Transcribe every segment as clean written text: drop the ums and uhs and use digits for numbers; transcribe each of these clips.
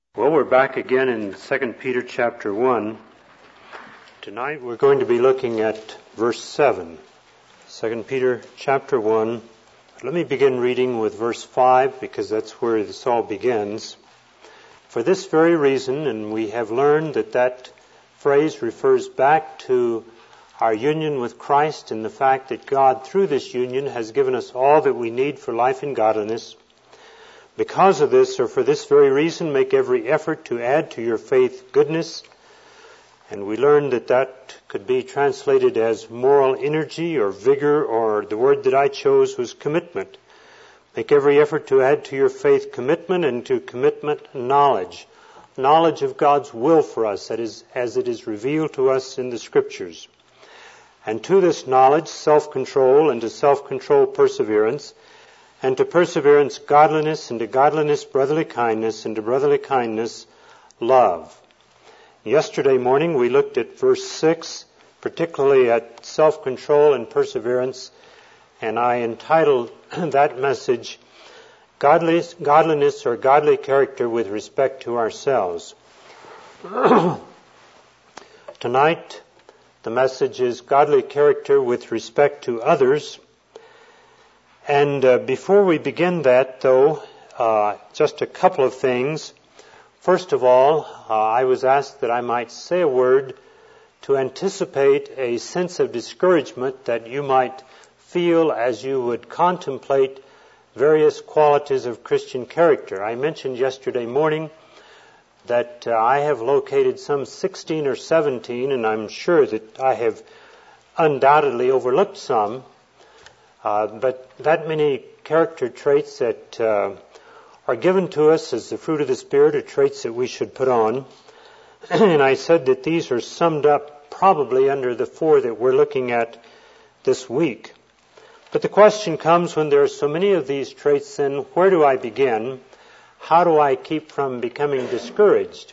Well, we're back again in 2 Peter chapter 1. Tonight we're going to be looking at verse 7. 2 Peter chapter 1. Let me begin reading with verse 5 because that's where this all begins. For this very reason, and we have learned that phrase refers back to our union with Christ and the fact that God, through this union, has given us all that we need for life and godliness. Because of this, or for this very reason, make every effort to add to your faith goodness. And we learned that could be translated as moral energy or vigor, or the word that I chose was commitment. Make every effort to add to your faith commitment, and to commitment knowledge. Knowledge of God's will for us, that is, as it is revealed to us in the Scriptures. And to this knowledge, self-control, and to self-control, perseverance, and to perseverance, godliness, and to godliness, brotherly kindness, and to brotherly kindness, love. Yesterday morning we looked at verse 6, particularly at self-control and perseverance, and I entitled that message, Godliness or Godly Character with Respect to Ourselves. Tonight, the message is Godly Character with Respect to Others. And before we begin that, though, just a couple of things. First of all, I was asked that I might say a word to anticipate a sense of discouragement that you might feel as you would contemplate various qualities of Christian character. I mentioned yesterday morning that I have located some 16 or 17, and I'm sure that I have undoubtedly overlooked some. But that many character traits that are given to us as the fruit of the Spirit are traits that we should put on. And I said that these are summed up probably under the 4 that we're looking at this week. But the question comes, when there are so many of these traits, then where do I begin? How do I keep from becoming discouraged?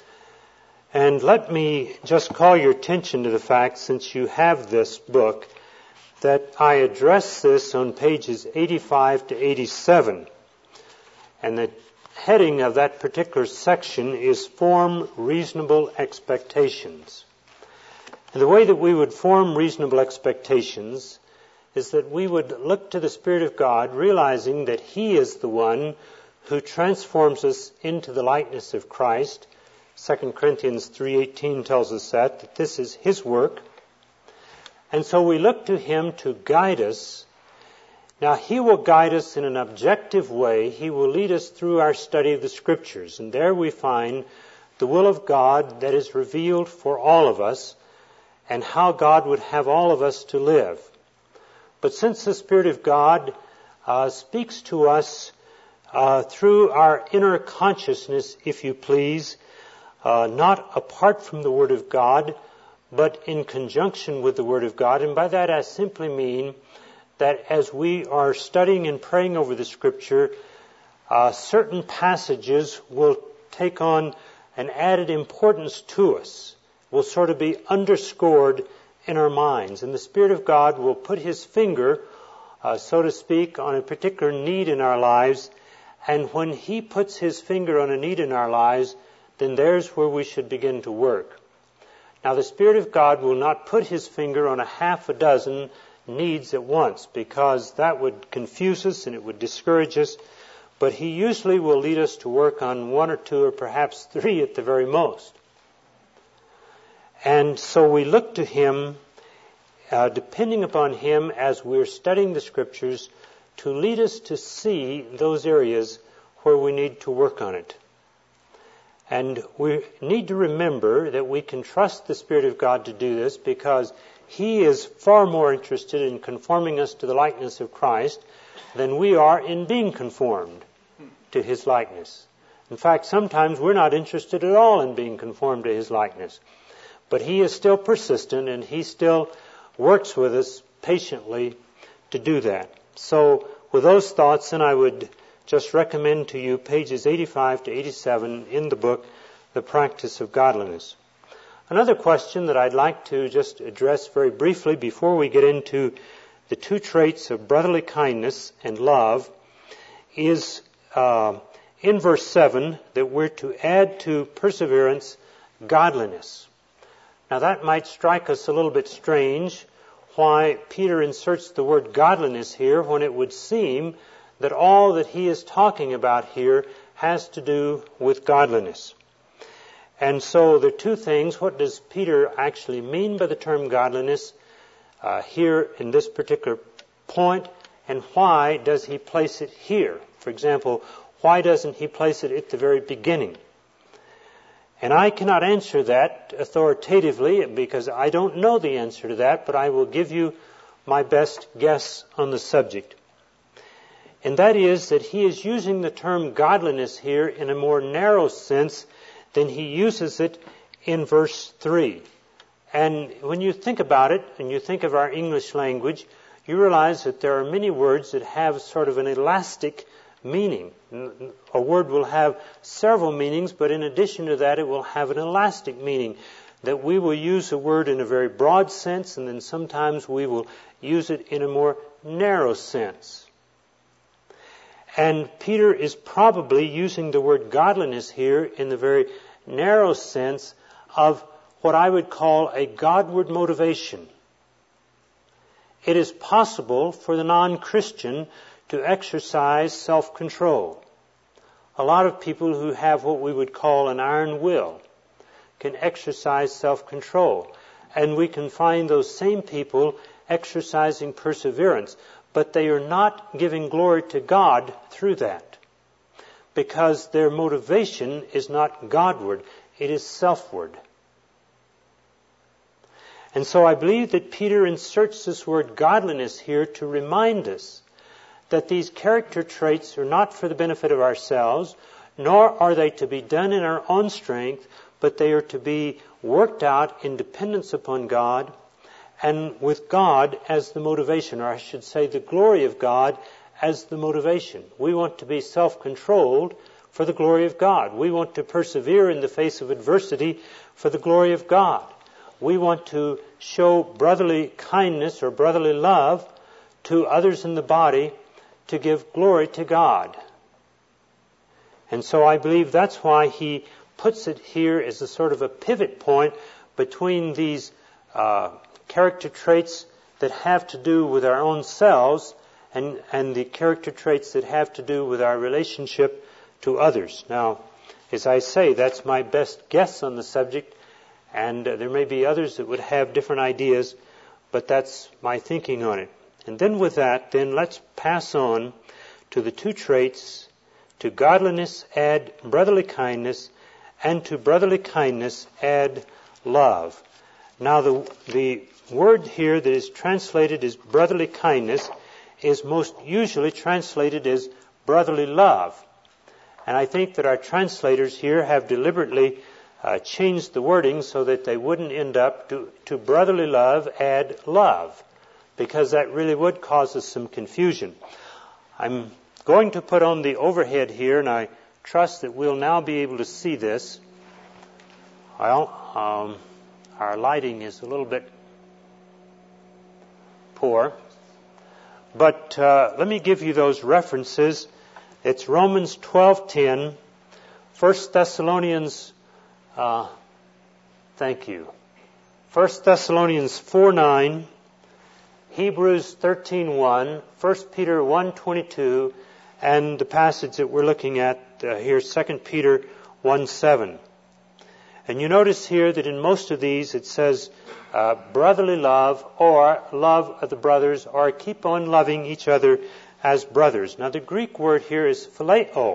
And let me just call your attention to the fact, since you have this book, that I address this on pages 85 to 87. And the heading of that particular section is Form Reasonable Expectations. And the way that we would form reasonable expectations is that we would look to the Spirit of God, realizing that He is the one who transforms us into the likeness of Christ. 2 Corinthians 3:18 tells us that this is His work. And so we look to Him to guide us. Now, He will guide us in an objective way. He will lead us through our study of the Scriptures. And there we find the will of God that is revealed for all of us, and how God would have all of us to live. But since the Spirit of God speaks to us through our inner consciousness, if you please, not apart from the Word of God, but in conjunction with the Word of God. And by that I simply mean that as we are studying and praying over the Scripture, certain passages will take on an added importance to us, will sort of be underscored in our minds. And the Spirit of God will put His finger, so to speak, on a particular need in our lives. And when He puts His finger on a need in our lives, then there's where we should begin to work. Now, the Spirit of God will not put His finger on a half a dozen needs at once, because that would confuse us and it would discourage us. But He usually will lead us to work on 1 or 2 or perhaps 3 at the very most. And so we look to Him, depending upon Him as we're studying the Scriptures, to lead us to see those areas where we need to work on it. And we need to remember that we can trust the Spirit of God to do this, because He is far more interested in conforming us to the likeness of Christ than we are in being conformed to His likeness. In fact, sometimes we're not interested at all in being conformed to His likeness. But He is still persistent, and He still works with us patiently to do that. So with those thoughts, then I would just recommend to you pages 85 to 87 in the book, The Practice of Godliness. Another question that I'd like to just address very briefly before we get into the 2 traits of brotherly kindness and love is in verse 7 that we're to add to perseverance godliness. Now that might strike us a little bit strange, why Peter inserts the word godliness here when it would seem that all that he is talking about here has to do with godliness. And so there are two things. What does Peter actually mean by the term godliness here in this particular point, and why does he place it here? For example, why doesn't he place it at the very beginning? And I cannot answer that authoritatively because I don't know the answer to that, but I will give you my best guess on the subject. And that is that he is using the term godliness here in a more narrow sense than he uses it in verse 3. And when you think about it, and you think of our English language, you realize that there are many words that have sort of an elastic meaning. A word will have several meanings, but in addition to that, it will have an elastic meaning. That we will use a word in a very broad sense, and then sometimes we will use it in a more narrow sense. And Peter is probably using the word godliness here in the very narrow sense of what I would call a Godward motivation. It is possible for the non-Christian to exercise self-control. A lot of people who have what we would call an iron will can exercise self-control. And we can find those same people exercising perseverance, but they are not giving glory to God through that, because their motivation is not Godward, it is selfward. And so I believe that Peter inserts this word godliness here to remind us that these character traits are not for the benefit of ourselves, nor are they to be done in our own strength, but they are to be worked out in dependence upon God, and with God as the motivation, or I should say the glory of God as the motivation. We want to be self-controlled for the glory of God. We want to persevere in the face of adversity for the glory of God. We want to show brotherly kindness or brotherly love to others in the body to give glory to God. And so I believe that's why he puts it here as a sort of a pivot point between these character traits that have to do with our own selves and the character traits that have to do with our relationship to others. Now, as I say, that's my best guess on the subject, and there may be others that would have different ideas, but that's my thinking on it. And then with that, then let's pass on to the two traits. To godliness add brotherly kindness, and to brotherly kindness add love. Now the word here that is translated as brotherly kindness is most usually translated as brotherly love. And I think that our translators here have deliberately changed the wording so that they wouldn't end up to brotherly love add love, because that really would cause us some confusion. I'm going to put on the overhead here, and I trust that we'll now be able to see this. Well, our lighting is a little bit poor. But let me give you those references. It's Romans 12:10, 1 Thessalonians, thank you, 1 Thessalonians 4:9, Hebrews 13:1, 1 Peter 1:22, and the passage that we're looking at here, 2 Peter 1:7. And you notice here that in most of these it says brotherly love, or love of the brothers, or keep on loving each other as brothers. Now the Greek word here is phileo,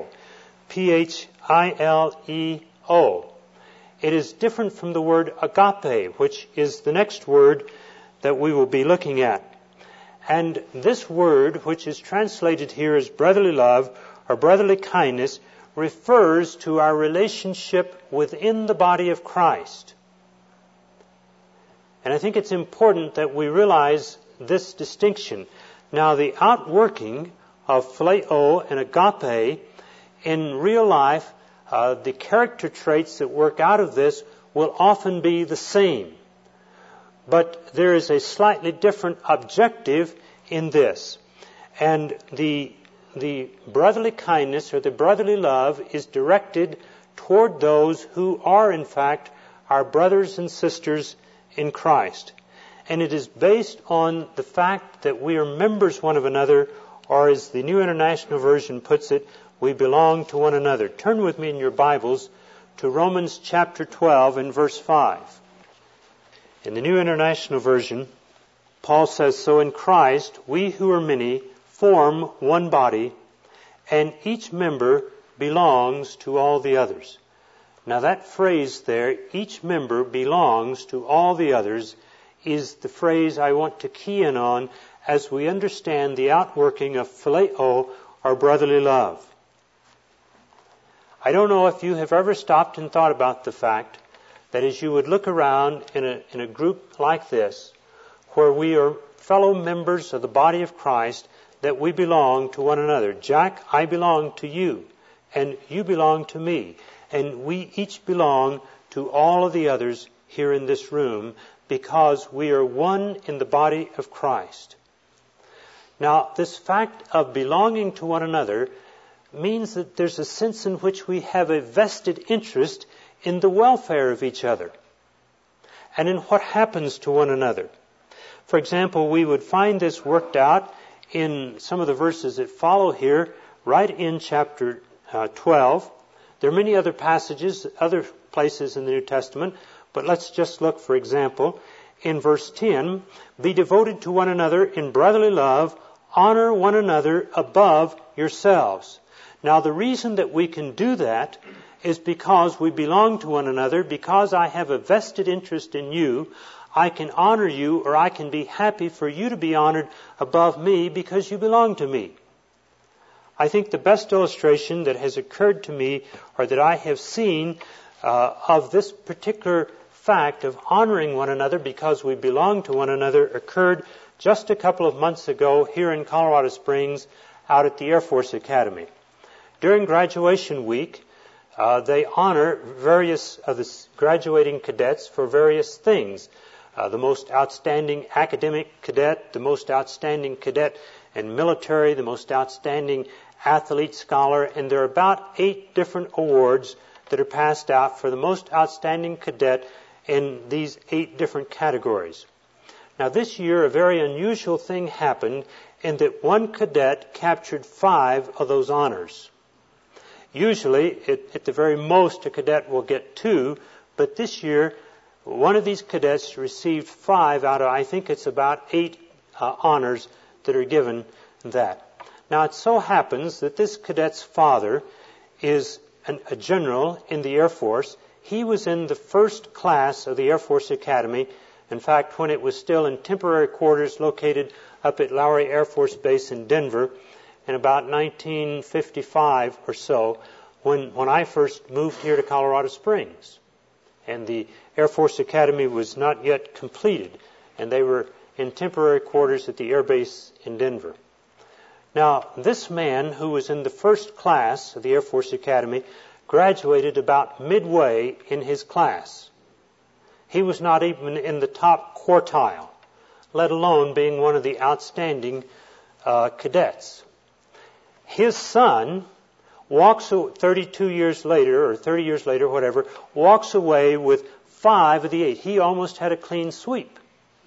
P-H-I-L-E-O. It is different from the word agape, which is the next word that we will be looking at. And this word, which is translated here as brotherly love or brotherly kindness, refers to our relationship within the body of Christ. And I think it's important that we realize this distinction. Now, the outworking of phileo and agape in real life, the character traits that work out of this will often be the same. But there is a slightly different objective in this. And the the brotherly kindness or the brotherly love is directed toward those who are, in fact, our brothers and sisters in Christ. And it is based on the fact that we are members one of another, or as the New International Version puts it, we belong to one another. Turn with me in your Bibles to Romans chapter 12 and verse 5. In the New International Version, Paul says, "So in Christ, we who are many form one body, and each member belongs to all the others." Now that phrase there, each member belongs to all the others, is the phrase I want to key in on as we understand the outworking of phileo, or brotherly love. I don't know if you have ever stopped and thought about the fact that as you would look around in a group like this, where we are fellow members of the body of Christ, that we belong to one another. Jack, I belong to you, and you belong to me, and we each belong to all of the others here in this room because we are one in the body of Christ. Now, this fact of belonging to one another means that there's a sense in which we have a vested interest in the welfare of each other and in what happens to one another. For example, we would find this worked out in some of the verses that follow here, right in chapter 12. There are many other passages, other places in the New Testament, but let's just look, for example, in verse 10, "Be devoted to one another in brotherly love, honor one another above yourselves." Now, the reason that we can do that is because we belong to one another. Because I have a vested interest in you, I can honor you, or I can be happy for you to be honored above me because you belong to me. I think the best illustration that has occurred to me, or that I have seen of this particular fact of honoring one another because we belong to one another, occurred just a couple of months ago here in Colorado Springs out at the Air Force Academy. During graduation week, they honor various of the graduating cadets for various things. The most outstanding academic cadet, the most outstanding cadet in military, the most outstanding athlete, scholar, and there are about 8 different awards that are passed out for the most outstanding cadet in these 8 different categories. Now this year, a very unusual thing happened in that one cadet captured 5 of those honors. Usually, at the very most, a cadet will get 2, but this year, one of these cadets received 5 out of, I think it's about 8 honors that are given that. Now, it so happens that this cadet's father is a general in the Air Force. He was in the first class of the Air Force Academy. In fact, when it was still in temporary quarters located up at Lowry Air Force Base in Denver in about 1955 or so, when I first moved here to Colorado Springs. And the Air Force Academy was not yet completed, and they were in temporary quarters at the Air Base in Denver. Now, this man, who was in the first class of the Air Force Academy, graduated about midway in his class. He was not even in the top quartile, let alone being one of the outstanding cadets. His son walks 32 years later, or 30 years later, whatever, walks away with 5 of the 8. He almost had a clean sweep.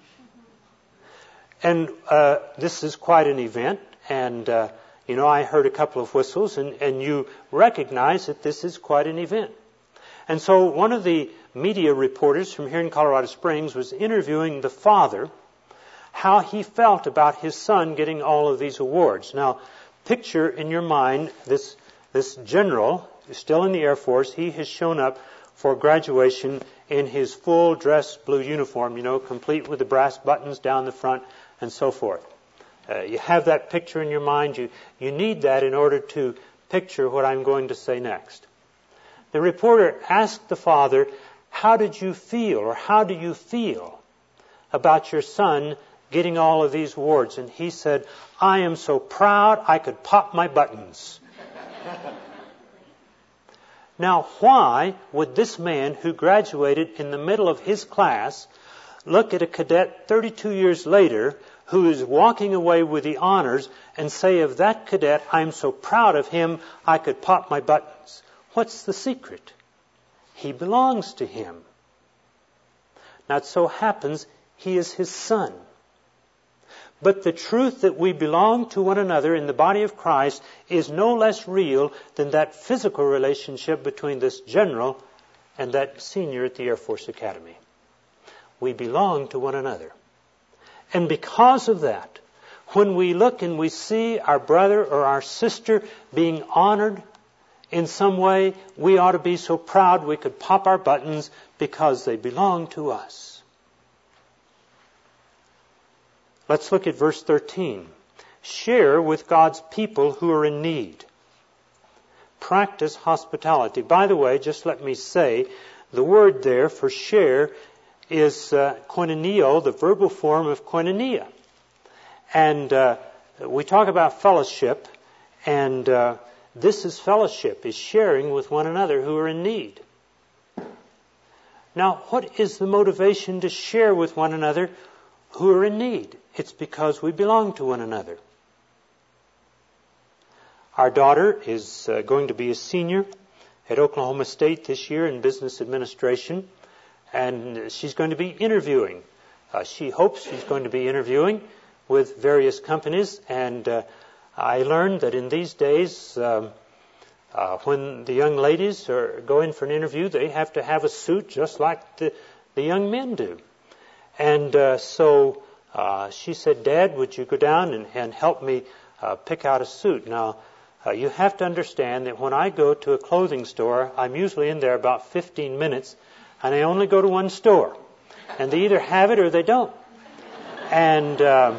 And this is quite an event. And, I heard a couple of whistles, and you recognize that this is quite an event. And so one of the media reporters from here in Colorado Springs was interviewing the father, how he felt about his son getting all of these awards. Now, picture in your mind this general, still in the Air Force. He has shown up for graduation in his full dress blue uniform, complete with the brass buttons down the front and so forth. You have that picture in your mind. You need that in order to picture what I'm going to say next. The reporter asked the father, how did you feel, or how do you feel about your son getting all of these awards? And he said, I am so proud I could pop my buttons. Now, why would this man who graduated in the middle of his class look at a cadet 32 years later who is walking away with the honors and say of that cadet, I'm so proud of him, I could pop my buttons. What's the secret? He belongs to him. Now it so happens he is his son. But the truth that we belong to one another in the body of Christ is no less real than that physical relationship between this general and that senior at the Air Force Academy. We belong to one another. And because of that, when we look and we see our brother or our sister being honored in some way, we ought to be so proud we could pop our buttons because they belong to us. Let's look at verse 13. Share with God's people who are in need. Practice hospitality. By the way, just let me say, the word there for share is koinoneo, the verbal form of koinonia. And we talk about fellowship, and this is fellowship, is sharing with one another who are in need. Now, what is the motivation to share with one another who are in need? It's because we belong to one another. Our daughter is going to be a senior at Oklahoma State this year in business administration, and she's going to be interviewing. She hopes she's going to be interviewing with various companies, and I learned that in these days, when the young ladies go in for an interview, they have to have a suit just like the young men do. And so she said, Dad, would you go down and help me pick out a suit? Now, you have to understand that when I go to a clothing store, I'm usually in there about 15 minutes, and I only go to one store. And they either have it or they don't. And,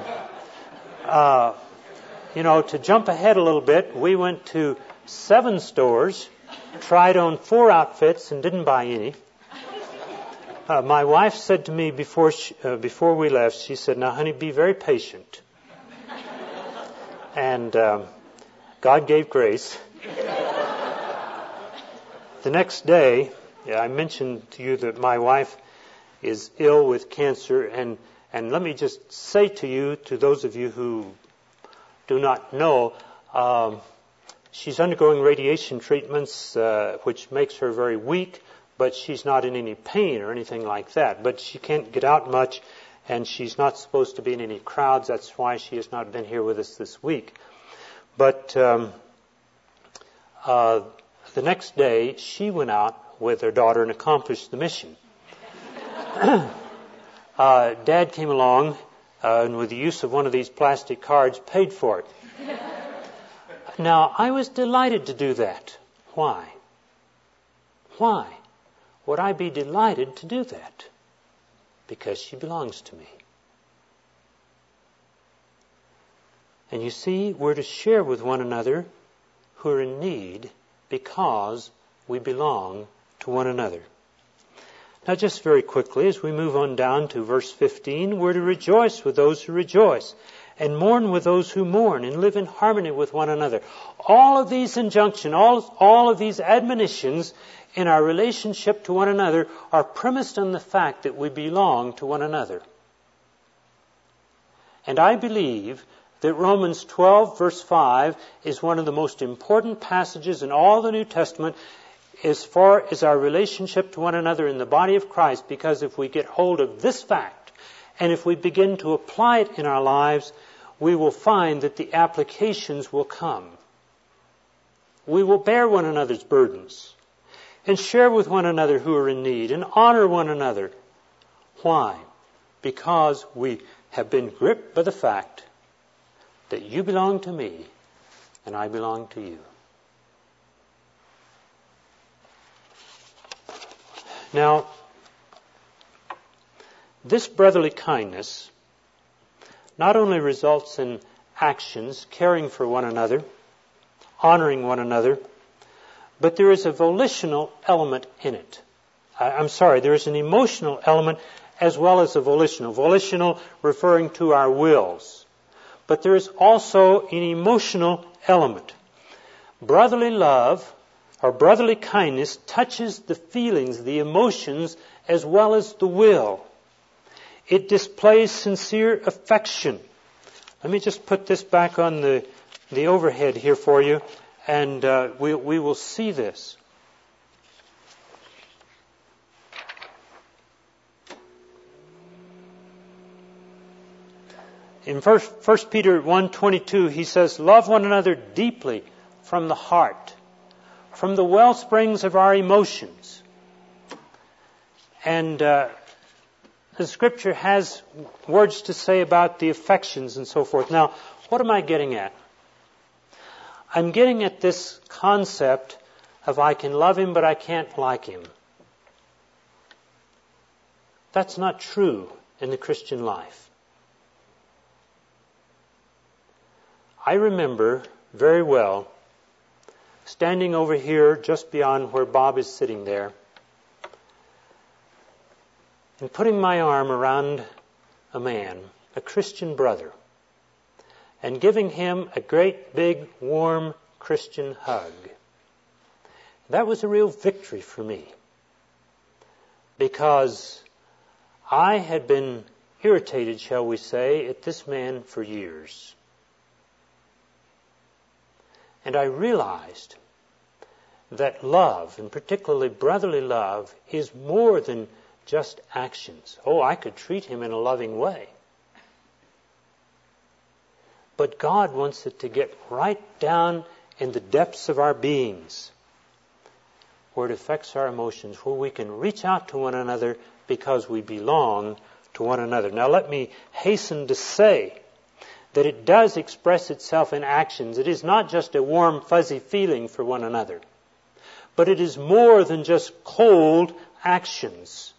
to jump ahead a little bit, we went to 7 stores, tried on 4 outfits, and didn't buy any. My wife said to me before we left, she said, now, honey, be very patient. And God gave grace. The next day, I mentioned to you that my wife is ill with cancer, and let me just say to you, to those of you who do not know, she's undergoing radiation treatments, which makes her very weak, but she's not in any pain or anything like that. But she can't get out much, and she's not supposed to be in any crowds. That's why she has not been here with us this week. But the next day, she went out with her daughter and accomplished the mission. Dad came along and with the use of one of these plastic cards paid for it. Now, I was delighted to do that. Why? Why would I be delighted to do that? Because she belongs to me. And you see, we're to share with one another who are in need because we belong to one another. Now, just very quickly, as we move on down to verse 15, we're to rejoice with those who rejoice, and mourn with those who mourn, and live in harmony with one another. All of these injunctions, all of these admonitions in our relationship to one another are premised on the fact that we belong to one another. And I believe that Romans 12, verse 5, is one of the most important passages in all the New Testament as far as our relationship to one another in the body of Christ, because if we get hold of this fact, and if we begin to apply it in our lives, we will find that the applications will come. We will bear one another's burdens, and share with one another who are in need, and honor one another. Why? Because we have been gripped by the fact that you belong to me, and I belong to you. Now, this brotherly kindness not only results in actions, caring for one another, honoring one another, but there is a volitional element in it. There is an emotional element as well as a volitional. Volitional referring to our wills. But there is also an emotional element. Brotherly love or brotherly kindness touches the feelings, the emotions, as well as the will. It displays sincere affection Let me just put this back on the overhead here for you, and we will see this. In 1 Peter 1:22, he says, "Love one another deeply from the heart, from the well springs of our emotions." And the Scripture has words to say about the affections and so forth. Now, what am I getting at? I'm getting at this concept of I can love him, but I can't like him. That's not true in the Christian life. I remember very well standing over here just beyond where Bob is sitting there and putting my arm around a man, a Christian brother, and giving him a great big warm Christian hug. That was a real victory for me, because I had been irritated, shall we say, at this man for years. And I realized that love, and particularly brotherly love, is more than just actions. Oh, I could treat him in a loving way. But God wants it to get right down in the depths of our beings, where it affects our emotions, where we can reach out to one another because we belong to one another. Now let me hasten to say that it does express itself in actions. It is not just a warm, fuzzy feeling for one another, but it is more than just cold actions.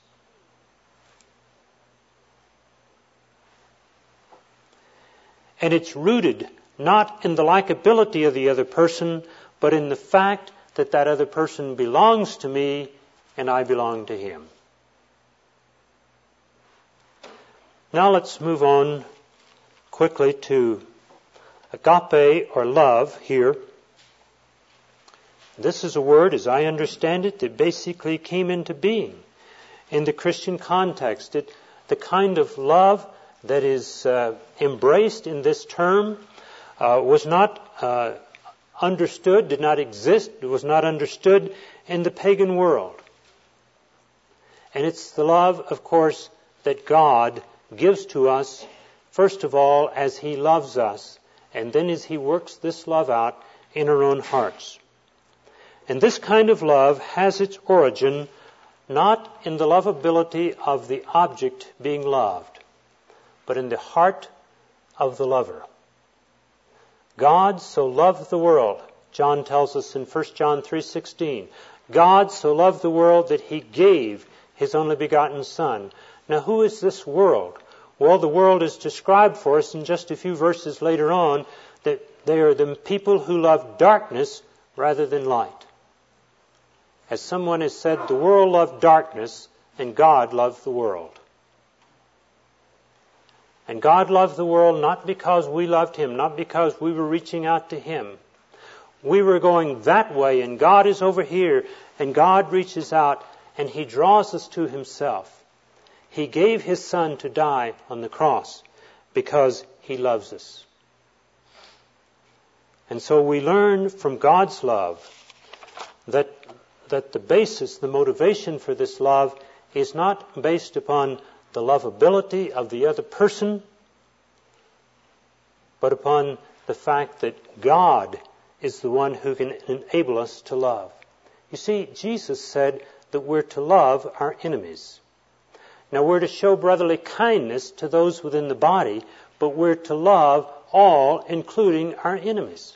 And it's rooted not in the likability of the other person, but in the fact that that other person belongs to me and I belong to him. Now let's move on quickly to agape, or love, here. This is a word, as I understand it, that basically came into being in the Christian context. The kind of love that is embraced in this term was not understood, did not exist, it was not understood in the pagan world. And it's the love, of course, that God gives to us, first of all, as He loves us, and then as He works this love out in our own hearts. And this kind of love has its origin not in the lovability of the object being loved, but in the heart of the lover. God so loved the world, John tells us in 1 John 3:16. God so loved the world that He gave His only begotten Son. Now who is this world? Well, the world is described for us in just a few verses later on, that they are the people who love darkness rather than light. As someone has said, the world loved darkness and God loved the world. And God loved the world not because we loved Him, not because we were reaching out to Him. We were going that way and God is over here, and God reaches out and He draws us to Himself. He gave His Son to die on the cross because He loves us. And so we learn from God's love that the basis, the motivation for this love is not based upon the lovability of the other person, but upon the fact that God is the one who can enable us to love. You see, Jesus said that we're to love our enemies. Now we're to show brotherly kindness to those within the body, but we're to love all, including our enemies.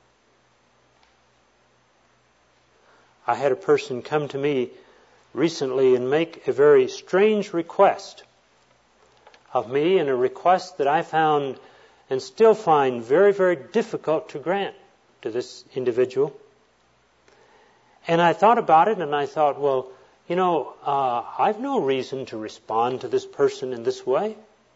I had a person come to me recently and make a very strange request of me, and a request that I found and still find very, very difficult to grant to this individual. And I thought about it and I thought, well, I've no reason to respond to this person in this way.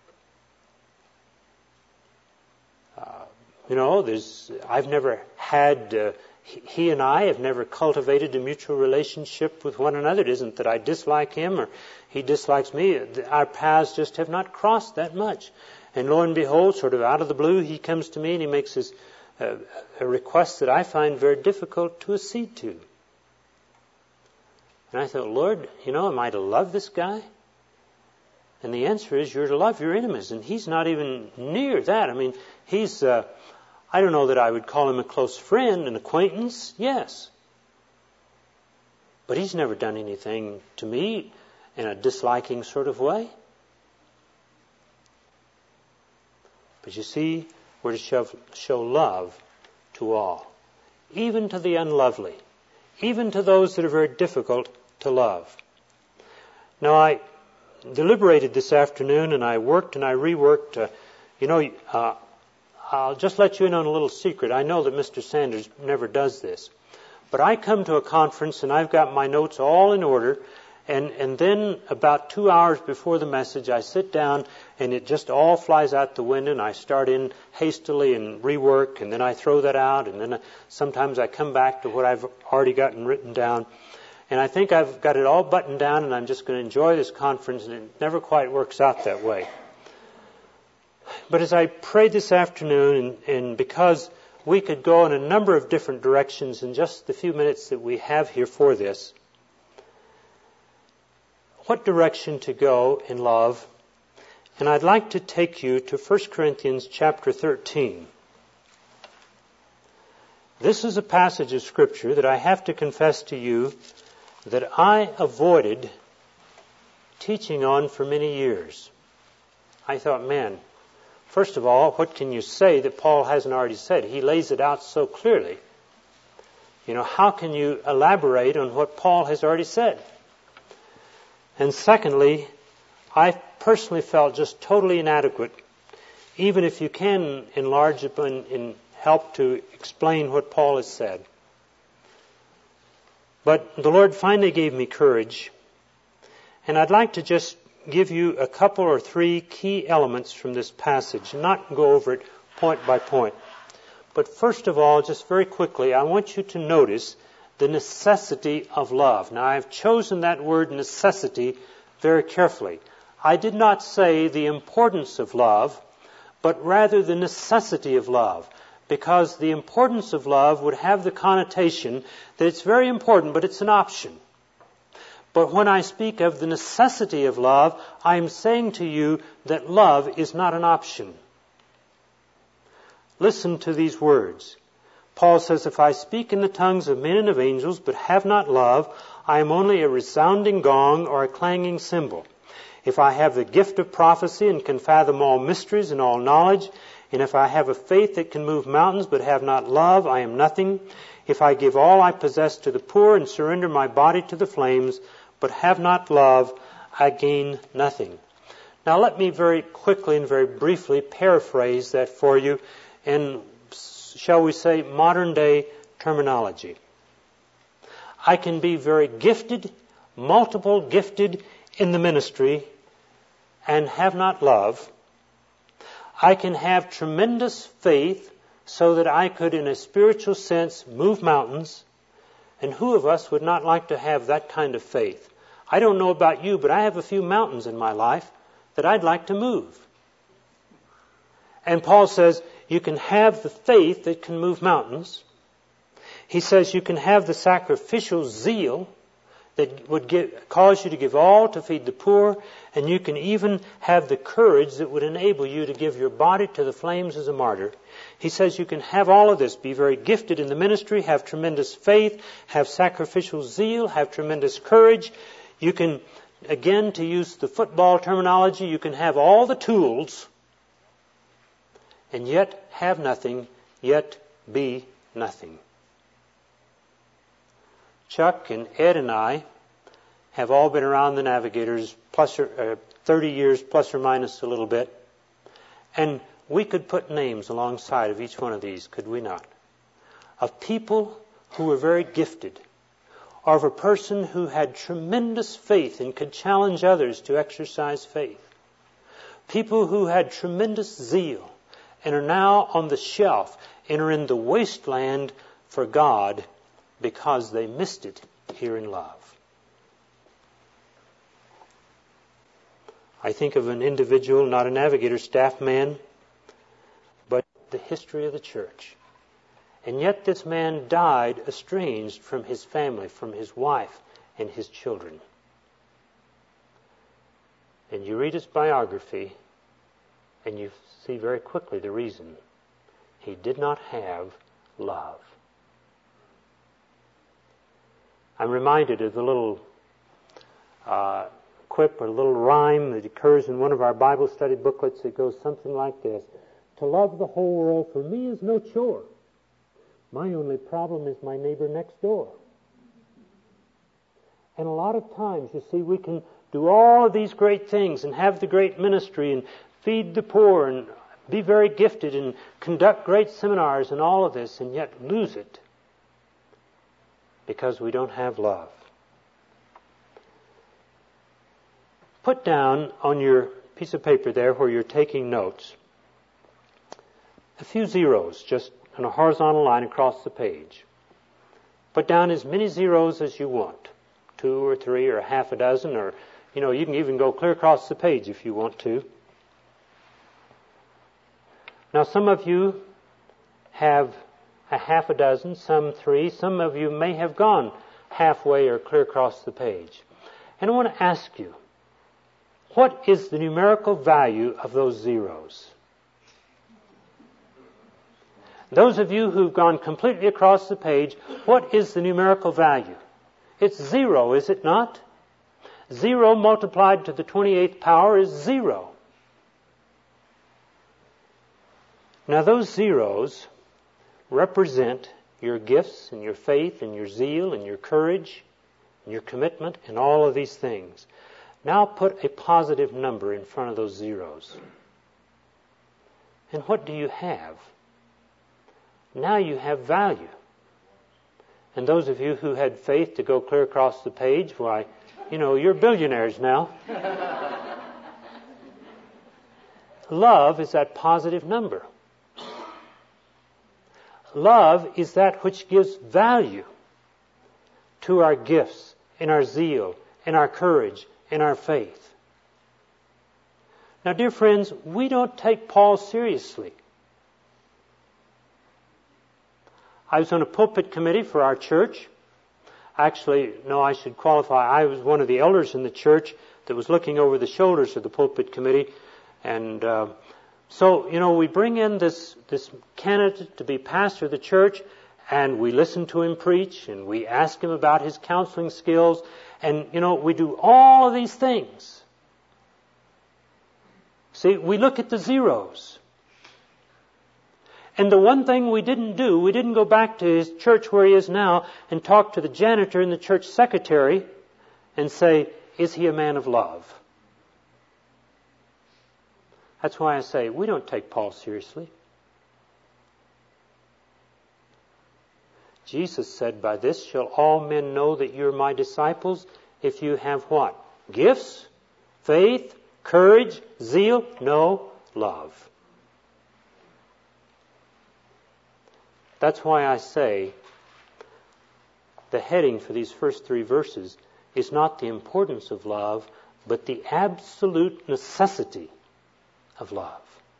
I've never had, he and I have never cultivated a mutual relationship with one another. It isn't that I dislike him or he dislikes me. Our paths just have not crossed that much. And lo and behold, sort of out of the blue, he comes to me and he makes a request that I find very difficult to accede to. And I thought, Lord, am I to love this guy? And the answer is, you're to love your enemies. And he's not even near that. I mean, he's, I don't know that I would call him a close friend, an acquaintance, yes. But he's never done anything to me in a disliking sort of way. But you see, we're to show love to all, even to the unlovely, even to those that are very difficult to love. Now, I deliberated this afternoon, and I worked and I reworked. I'll just let you in on a little secret. I know that Mr. Sanders never does this. But I come to a conference, and I've got my notes all in order, and then about 2 hours before the message, I sit down, and it just all flies out the window, and I start in hastily and rework, and then I throw that out, and then sometimes I come back to what I've already gotten written down. And I think I've got it all buttoned down, and I'm just going to enjoy this conference, and it never quite works out that way. But as I prayed this afternoon, and because we could go in a number of different directions in just the few minutes that we have here for this, what direction to go in love? And I'd like to take you to 1 Corinthians chapter 13. This is a passage of Scripture that I have to confess to you that I avoided teaching on for many years. I thought, man, first of all, what can you say that Paul hasn't already said? He lays it out so clearly. How can you elaborate on what Paul has already said? And secondly, I personally felt just totally inadequate, even if you can enlarge it and help to explain what Paul has said. But the Lord finally gave me courage, and I'd like to just give you a couple or three key elements from this passage, and not go over it point by point. But first of all, just very quickly, I want you to notice the necessity of love. Now, I've chosen that word necessity very carefully. I did not say the importance of love, but rather the necessity of love. Because the importance of love would have the connotation that it's very important, but it's an option. But when I speak of the necessity of love, I am saying to you that love is not an option. Listen to these words. Paul says, if I speak in the tongues of men and of angels, but have not love, I am only a resounding gong or a clanging cymbal. If I have the gift of prophecy and can fathom all mysteries and all knowledge, and if I have a faith that can move mountains but have not love, I am nothing. If I give all I possess to the poor and surrender my body to the flames, but have not love, I gain nothing. Now let me very quickly and very briefly paraphrase that for you in, shall we say, modern day terminology. I can be very gifted, multiple gifted in the ministry, and have not love. I can have tremendous faith so that I could, in a spiritual sense, move mountains. And who of us would not like to have that kind of faith? I don't know about you, but I have a few mountains in my life that I'd like to move. And Paul says, you can have the faith that can move mountains. He says you can have the sacrificial zeal that would cause you to give all to feed the poor, and you can even have the courage that would enable you to give your body to the flames as a martyr. He says you can have all of this, be very gifted in the ministry, have tremendous faith, have sacrificial zeal, have tremendous courage. You can, again, to use the football terminology, you can have all the tools and yet have nothing, yet be nothing. Chuck and Ed and I have all been around the Navigators 30 years plus or minus a little bit. And we could put names alongside of each one of these, could we not? Of people who were very gifted, or of a person who had tremendous faith and could challenge others to exercise faith. People who had tremendous zeal and are now on the shelf and are in the wasteland for God because they missed it here in love. I think of an individual, not a navigator, staff man, but the history of the church. And yet this man died estranged from his family, from his wife and his children. And you read his biography, and you see very quickly the reason. He did not have love. I'm reminded of the little quip or little rhyme that occurs in one of our Bible study booklets. It goes something like this: to love the whole world for me is no chore. My only problem is my neighbor next door. And a lot of times, you see, we can do all of these great things and have the great ministry and feed the poor and be very gifted and conduct great seminars and all of this, and yet lose it because we don't have love. Put down on your piece of paper there where you're taking notes a few zeros just on a horizontal line across the page. Put down as many zeros as you want, 2 or 3 or half a dozen, or you can even go clear across the page if you want to. Now some of you have a half a dozen, some 3, some of you may have gone halfway or clear across the page. And I want to ask you, what is the numerical value of those zeros? Those of you who've gone completely across the page, what is the numerical value? It's 0, is it not? 0 multiplied to the 28th power is 0. Now those zeros represent your gifts and your faith and your zeal and your courage and your commitment and all of these things. Now put a positive number in front of those zeros. And what do you have? Now you have value. And those of you who had faith to go clear across the page, why, you're billionaires now. Love is that positive number. Love is that which gives value to our gifts and our zeal and our courage and our faith. Now, dear friends, we don't take Paul seriously. I was on a pulpit committee for our church. Actually, no, I should qualify. I was one of the elders in the church that was looking over the shoulders of the pulpit committee. And so, we bring in this candidate to be pastor of the church, and we listen to him preach, and we ask him about his counseling skills, and, we do all of these things. See, we look at the zeros. And the one thing we didn't do, we didn't go back to his church where he is now and talk to the janitor and the church secretary and say, is he a man of love? That's why I say we don't take Paul seriously. Jesus said, by this shall all men know that you're my disciples, if you have what? Gifts, faith, courage, zeal? No, love. That's why I say the heading for these first 3 verses is not the importance of love, but the absolute necessity of love.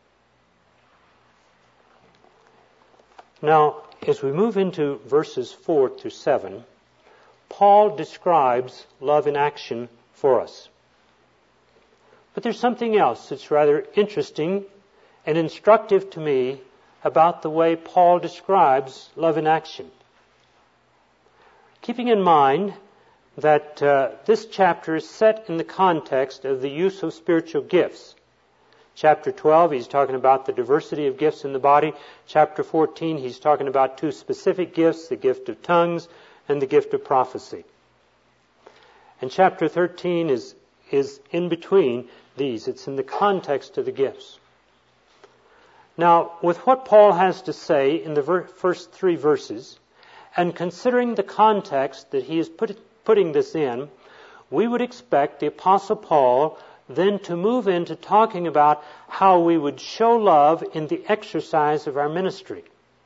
Now, as we move into verses 4 through 7, Paul describes love in action for us. But there's something else that's rather interesting and instructive to me about the way Paul describes love in action. Keeping in mind that this chapter is set in the context of the use of spiritual gifts. Chapter 12, he's talking about the diversity of gifts in the body. Chapter 14, he's talking about 2 specific gifts, the gift of tongues and the gift of prophecy. And chapter 13 is in between these. It's in the context of the gifts. Now, with what Paul has to say in the first 3 verses, and considering the context that he is putting this in, we would expect the Apostle Paul then to move into talking about how we would show love in the exercise of our ministry.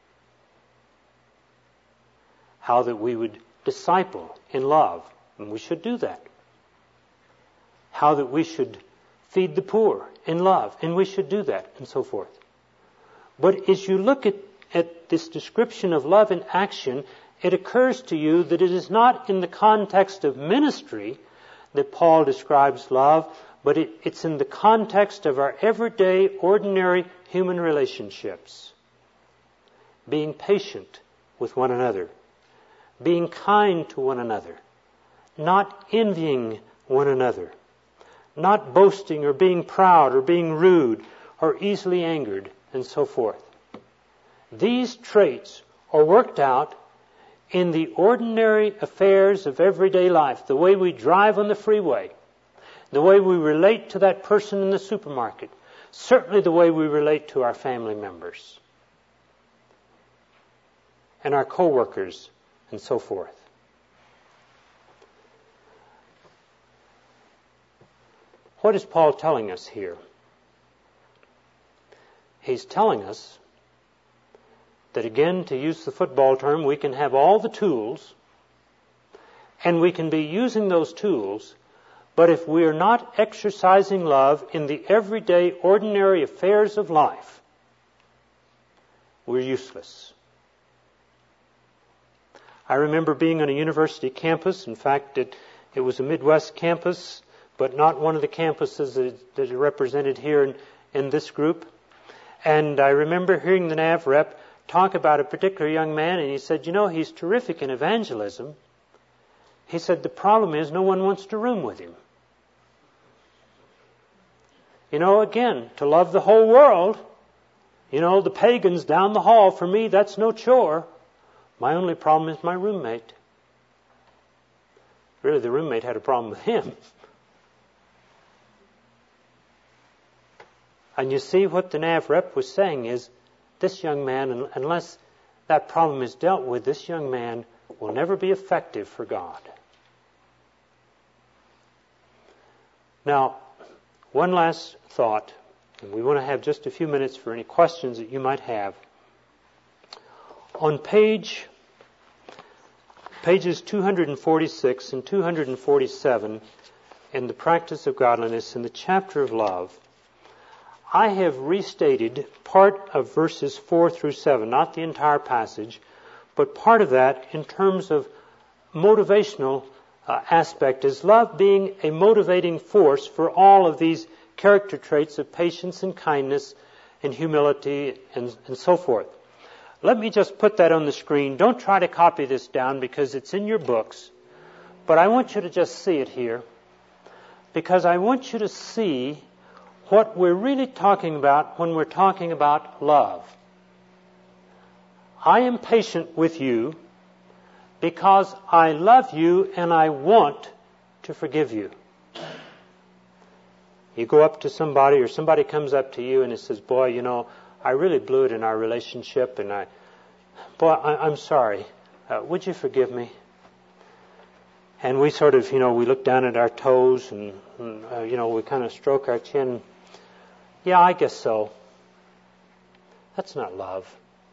How that we would disciple in love, and we should do that. How that we should feed the poor in love, and we should do that, and so forth. But as you look at this description of love in action, it occurs to you that it is not in the context of ministry that Paul describes love, but it's in the context of our everyday, ordinary human relationships. Being patient with one another, being kind to one another, not envying one another, not boasting or being proud or being rude or easily angered, and so forth. These traits are worked out in the ordinary affairs of everyday life, the way we drive on the freeway, the way we relate to that person in the supermarket, certainly the way we relate to our family members and our co-workers, and so forth. What is Paul telling us here? He's telling us that, again, to use the football term, we can have all the tools, and we can be using those tools, but if we are not exercising love in the everyday, ordinary affairs of life, we're useless. I remember being on a university campus. In fact, it was a Midwest campus, but not one of the campuses that are represented here in this group. And I remember hearing the NAV rep talk about a particular young man, and he said, he's terrific in evangelism. He said, the problem is no one wants to room with him. Again, to love the whole world, the pagans down the hall, for me, that's no chore. My only problem is my roommate. Really, the roommate had a problem with him. And you see what the NAV rep was saying is, this young man, unless that problem is dealt with, this young man will never be effective for God. Now, one last thought, and we want to have just a few minutes for any questions that you might have. On pages 246 and 247 in the Practice of Godliness in the chapter of love, I have restated part of verses 4 through 7, not the entire passage, but part of that in terms of motivational aspect, is love being a motivating force for all of these character traits of patience and kindness and humility and so forth. Let me just put that on the screen. Don't try to copy this down because it's in your books. But I want you to just see it here, because I want you to see what we're really talking about when we're talking about love. I am patient with you because I love you and I want to forgive you. You go up to somebody, or somebody comes up to you and it says, boy, I really blew it in our relationship, and I'm sorry. Would you forgive me? And we sort of, we look down at our toes and we kind of stroke our chin. Yeah, I guess so. That's not love.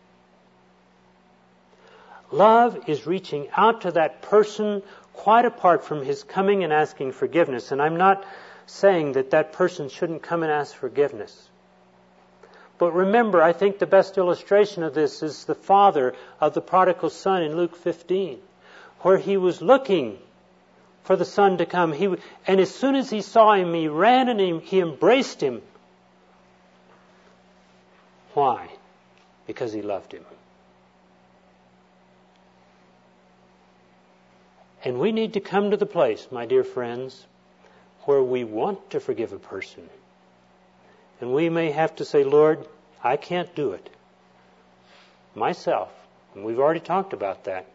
Love is reaching out to that person quite apart from his coming and asking forgiveness. And I'm not saying that person shouldn't come and ask forgiveness. But remember, I think the best illustration of this is the father of the prodigal son in Luke 15, where he was looking for the son to come. And as soon as he saw him, he ran and he embraced him. Why? Because he loved him. And we need to come to the place, my dear friends, where we want to forgive a person. And we may have to say, Lord, I can't do it myself. And we've already talked about that.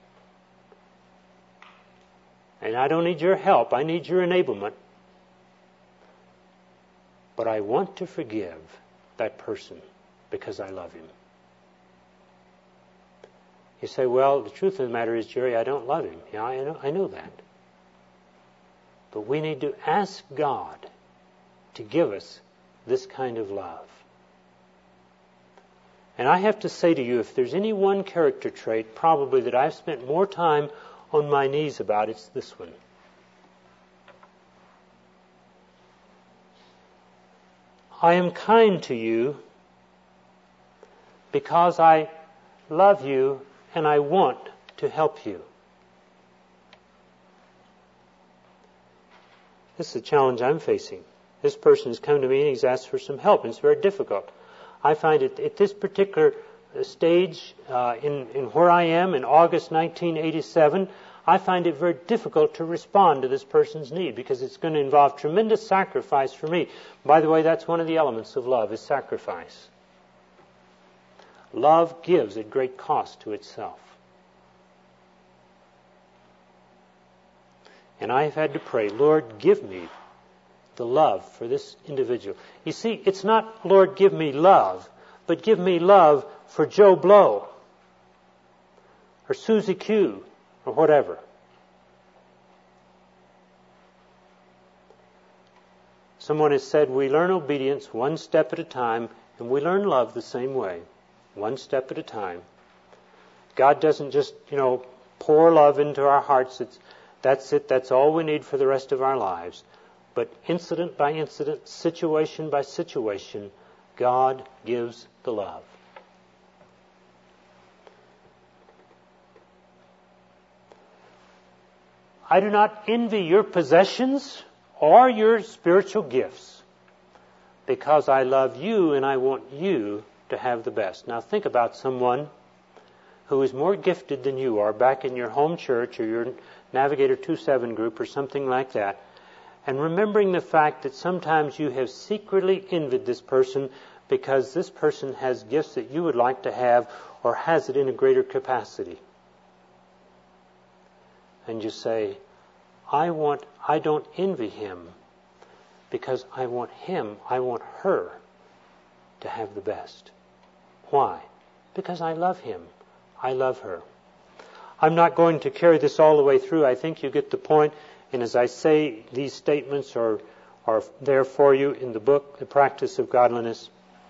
And I don't need your help. I need your enablement. But I want to forgive that person because I love him. You say, well, the truth of the matter is, Jerry, I don't love him. Yeah, I know that. But we need to ask God to give us this kind of love. And I have to say to you, if there's any one character trait probably that I've spent more time on my knees about, it's this one. I am kind to you because I love you and I want to help you. This is a challenge I'm facing. This person has come to me and he's asked for some help, and it's very difficult. I find it at this particular stage in where I am in August 1987, I find it very difficult to respond to this person's need because it's going to involve tremendous sacrifice for me. By the way, that's one of the elements of love, is sacrifice. Love gives at great cost to itself. And I have had to pray, Lord, give me the love for this individual. You see, it's not, Lord, give me love, but give me love for Joe Blow or Susie Q or whatever. Someone has said we learn obedience one step at a time, and we learn love the same way, one step at a time. God doesn't just, pour love into our hearts. That's it. That's all we need for the rest of our lives. But incident by incident, situation by situation, God gives the love. I do not envy your possessions or your spiritual gifts, because I love you and I want you to have the best. Now think about someone who is more gifted than you are back in your home church or your Navigator 2-7 group or something like that, and remembering the fact that sometimes you have secretly envied this person because this person has gifts that you would like to have or has it in a greater capacity. And you say, I don't envy him because I want her to have the best. Why? Because I love him. I love her. I'm not going to carry this all the way through. I think you get the point. And as I say, these statements are there for you in the book, The Practice of Godliness.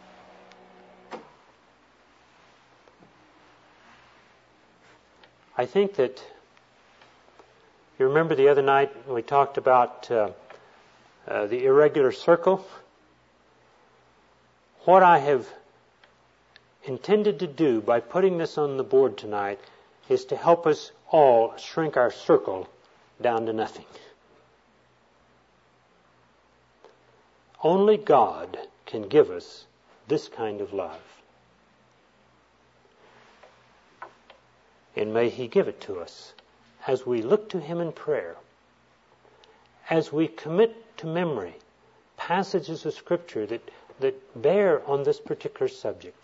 I think that you remember the other night we talked about the irregular circle. What I have intended to do by putting this on the board tonight is to help us all shrink our circle down to nothing. Only God can give us this kind of love. And may He give it to us as we look to Him in prayer, as we commit to memory passages of Scripture that bear on this particular subject,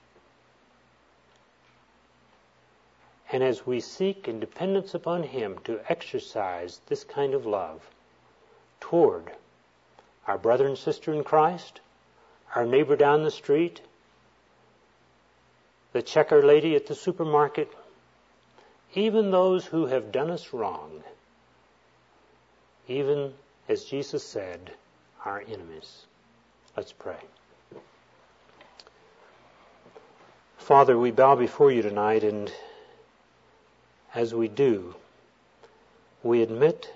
and as we seek in dependence upon Him to exercise this kind of love toward our brother and sister in Christ, our neighbor down the street, the checker lady at the supermarket, even those who have done us wrong, even, as Jesus said, our enemies. Let's pray. Father, we bow before you tonight, and as we do, we admit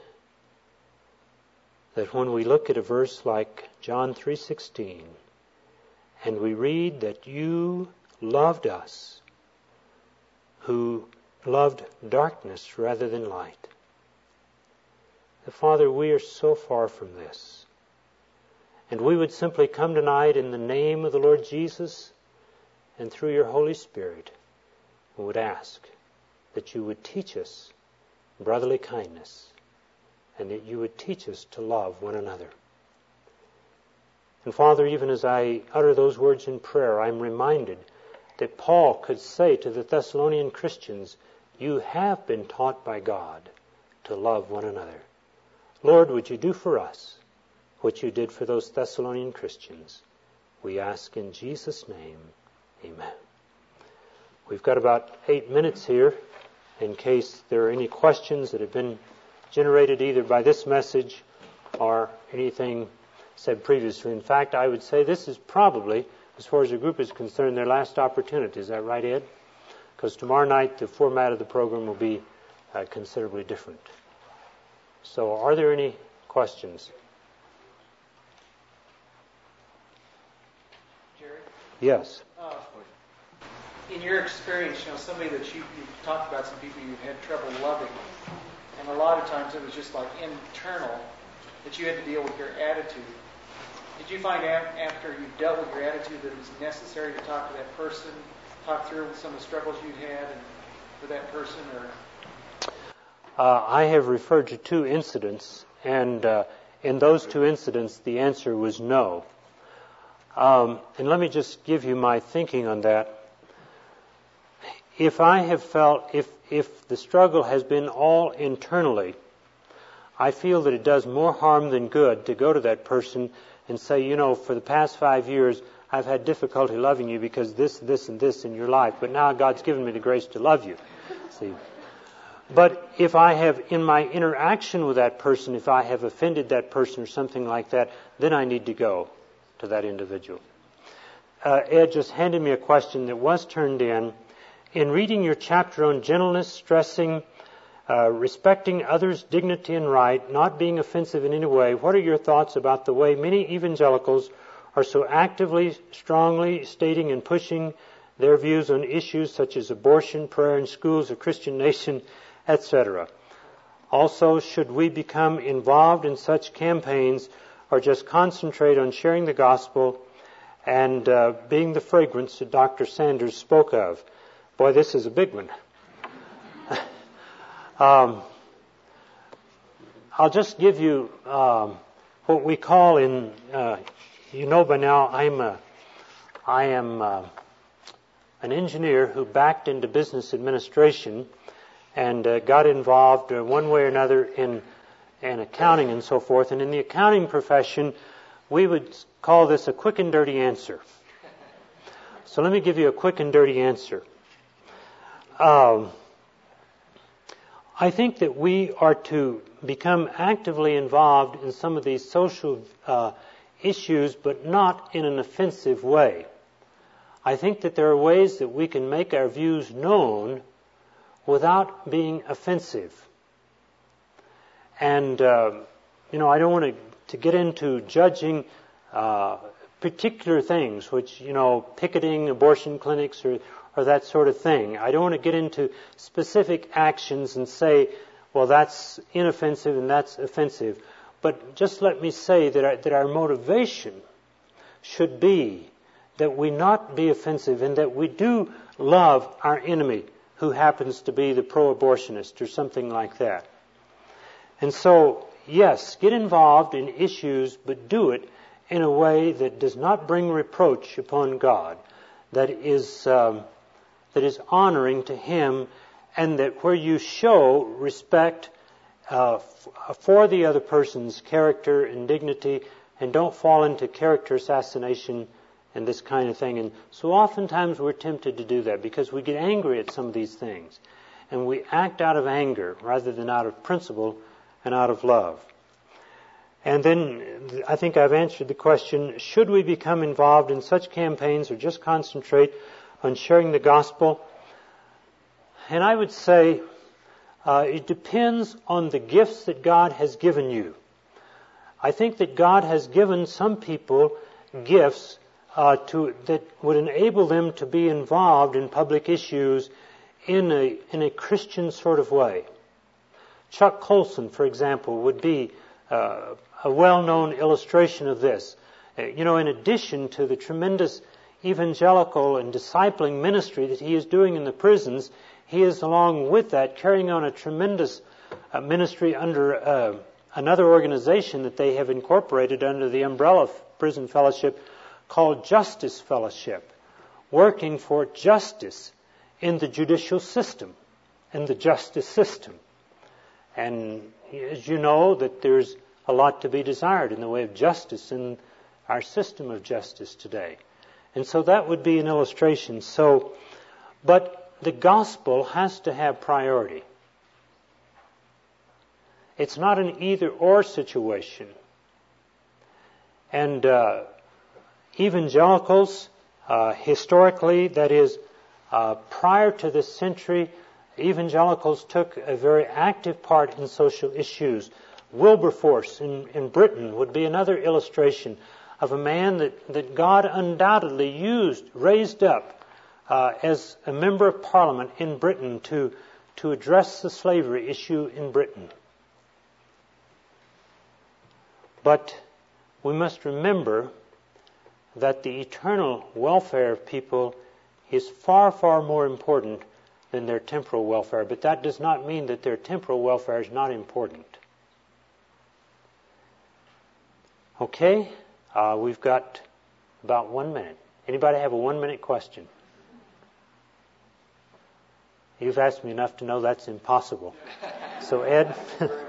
that when we look at a verse like John 3:16, and we read that you loved us, who loved darkness rather than light. Father, we are so far from this. And we would simply come tonight in the name of the Lord Jesus and through your Holy Spirit, and would ask that you would teach us brotherly kindness, and that you would teach us to love one another. And Father, even as I utter those words in prayer, I'm reminded that Paul could say to the Thessalonian Christians, you have been taught by God to love one another. Lord, would you do for us what you did for those Thessalonian Christians? We ask in Jesus' name, amen. We've got about 8 minutes here in case there are any questions that have been generated either by this message or anything said previously. In fact, I would say this is probably, as far as the group is concerned, their last opportunity. Is that right, Ed? Because tomorrow night the format of the program will be considerably different. So are there any questions? Yes. In your experience, somebody that you talked about, some people you had trouble loving, and a lot of times it was just like internal, that you had to deal with your attitude. Did you find after you dealt with your attitude that it was necessary to talk to that person, talk through some of the struggles you had with that person, or? I have referred to 2 incidents, and in those 2 incidents, the answer was no. And let me just give you my thinking on that. If I have felt, if the struggle has been all internally, I feel that it does more harm than good to go to that person and say, for the past 5 years, I've had difficulty loving you because this, and this in your life, but now God's given me the grace to love you. See? But if I have, in my interaction with that person, if I have offended that person or something like that, then I need to go to that individual. Ed just handed me a question that was turned in. In reading your chapter on gentleness, stressing, respecting others' dignity and right, not being offensive in any way, what are your thoughts about the way many evangelicals are so actively, strongly stating and pushing their views on issues such as abortion, prayer in schools, a Christian nation, etc.? Also, should we become involved in such campaigns or just concentrate on sharing the gospel and being the fragrance that Dr. Sanders spoke of? Boy, this is a big one. I'll just give you what we call in, by now, I am an engineer who backed into business administration and got involved one way or another in accounting and so forth. And in the accounting profession, we would call this a quick and dirty answer. So let me give you a quick and dirty answer. I think that we are to become actively involved in some of these social issues, but not in an offensive way. I think that there are ways that we can make our views known without being offensive. And, I don't want to get into judging particular things, which, picketing abortion clinics or that sort of thing. I don't want to get into specific actions and say, well, that's inoffensive and that's offensive. But just let me say that our motivation should be that we not be offensive and that we do love our enemy who happens to be the pro-abortionist or something like that. And so, yes, get involved in issues, but do it in a way that does not bring reproach upon God, that is honoring to Him, and that where you show respect for the other person's character and dignity, and don't fall into character assassination and this kind of thing. And so oftentimes we're tempted to do that because we get angry at some of these things, and we act out of anger rather than out of principle and out of love. And then I think I've answered the question, should we become involved in such campaigns or just concentrate on sharing the gospel? And I would say it depends on the gifts that God has given you. I think that God has given some people gifts that would enable them to be involved in public issues in a Christian sort of way. Chuck Colson, for example, would be a well-known illustration of this. In addition to the tremendous evangelical and discipling ministry that he is doing in the prisons, he is, along with that, carrying on a tremendous ministry under another organization that they have incorporated under the umbrella of Prison Fellowship called Justice Fellowship, working for justice in the judicial system, in the justice system. And as you know, that there's a lot to be desired in the way of justice in our system of justice today. And so that would be an illustration. But the gospel has to have priority. It's not an either-or situation. And evangelicals, historically, that is, prior to this century, evangelicals took a very active part in social issues. Wilberforce in Britain would be another illustration. of a man that God undoubtedly raised up as a member of Parliament in Britain to address the slavery issue in Britain. But we must remember that the eternal welfare of people is far, far more important than their temporal welfare. But that does not mean that their temporal welfare is not important. Okay, we've got about 1 minute. Anybody have a 1 minute question? You've asked me enough to know that's impossible. So Ed?